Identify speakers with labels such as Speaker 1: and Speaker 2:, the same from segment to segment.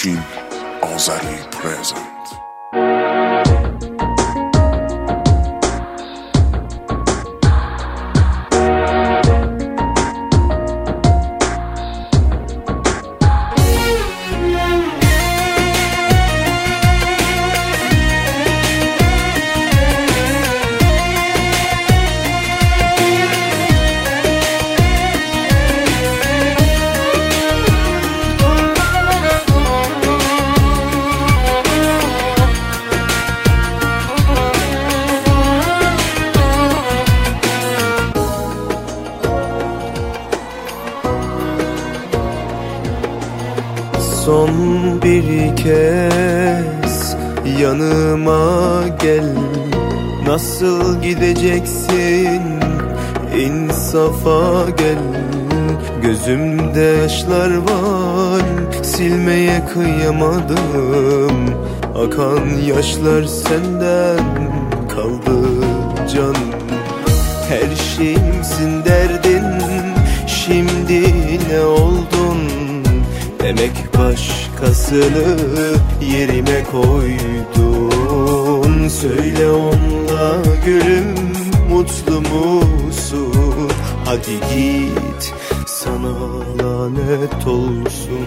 Speaker 1: Afşin Azeri Present.
Speaker 2: Son bir kez yanıma gel. Nasıl gideceksin, insafa gel. Gözümde yaşlar var, silmeye kıyamadım. Akan yaşlar senden kaldı can. Her şeyimsin derdin, şimdi ne oldun? Demek başkasını yerime koydun. Söyle onunla gülüm, mutlu musun? Hadi git, sana lanet olsun.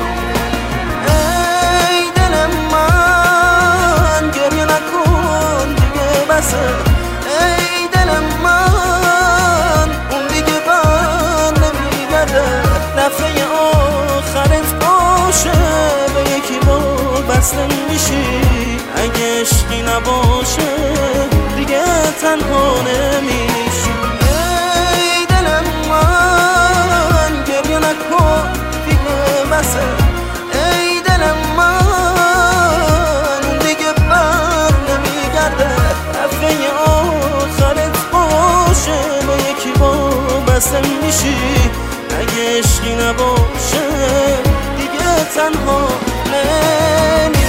Speaker 3: Ey دلم من گریه نکن دیگه بسه. ای دلم من اون دیگه بر نمیگرده. دفعه آخرت باشه به یکی با بسته میشی. اگه عشقی نباشه دیگه تنها نمیشی. ای دلم من گریه نکن دیگه بسه. ای دلم من دیگه بر نمیگرده. دفعه آخرت باشه به یکی با بسته میشی. اگه عشقی نباشه دیگه تنها نمیشی.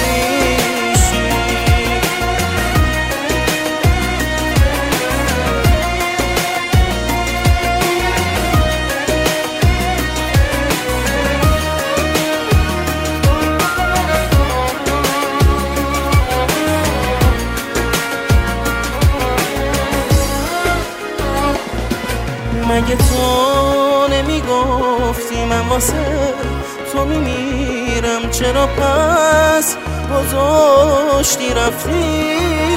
Speaker 3: مگه تو نمیگفتی من واسه تو میمیرم؟ چرا پس گذاشتی رفتی؟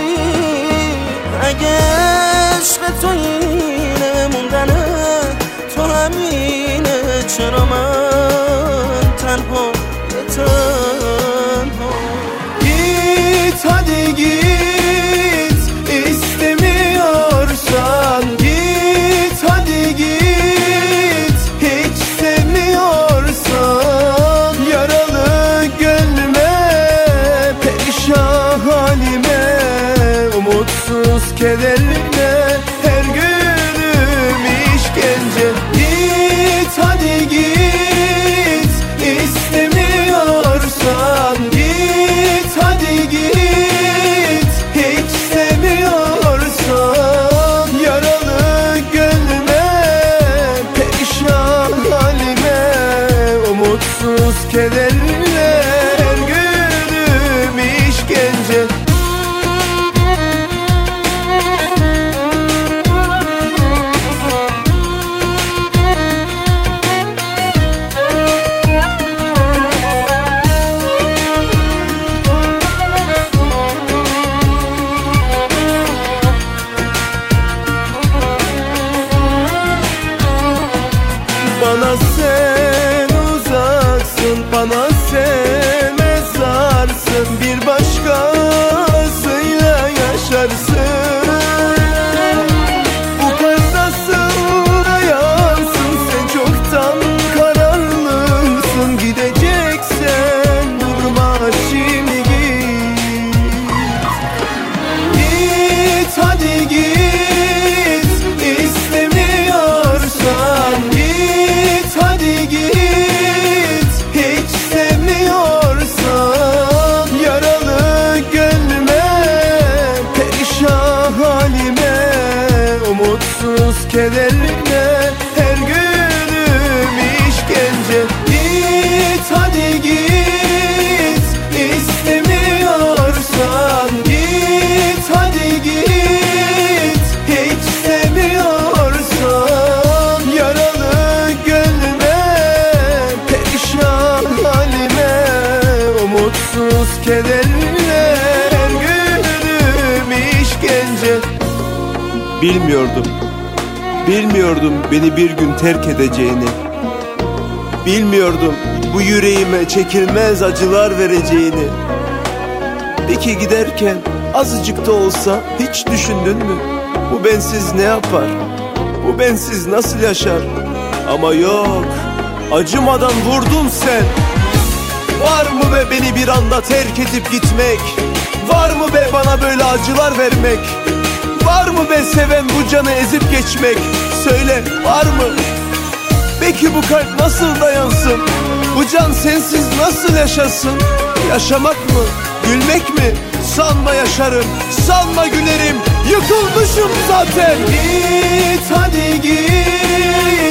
Speaker 3: اگه عشق تو اینه موندنه تو همینه، چرا من تنها
Speaker 2: Git hadi git, istemiyorsan git hadi git. Hiç sevmiyorsan yaralı gönlüme, perişan halime, umutsuz kederime, her günüm işkence. Git hadi git, istemiyorsan git hadi git. Hiç sevmiyorsan yaralı gönlüme, perişan halime, umutsuz kederime, her günüm işkence. Bana sen uzaksın, bana sen mezarsın. Bir başkasıyla yaşarsın. Bu kalp nasıl dayansın? Sen çoktan kararlısın. Gideceksen durma şimdi git. Git hadi git, istemiyorsan git hadi git. Hiç sevmiyorsan yaralı gönlüme, perişan halime, umutsuz kederime, her günüm işkence. Git hadi git, umutsuz kederle her günüm işkence. Bilmiyordum beni bir gün terk edeceğini. Bilmiyordum bu yüreğime çekilmez acılar vereceğini. Peki giderken azıcık da olsa hiç düşündün mü? Bu bensiz ne yapar? Bu bensiz nasıl yaşar? Ama yok, acımadan vurdun sen. Var mı be beni bir anda terk edip gitmek? Var mı be bana böyle acılar vermek? Var mı be seven bu canı ezip geçmek? Söyle, var mı? Peki bu kalp nasıl dayansın? Bu can sensiz nasıl yaşasın? Yaşamak mı? Gülmek mi? Sanma yaşarım, sanma gülerim. Yıkılmışım zaten. Git hadi git,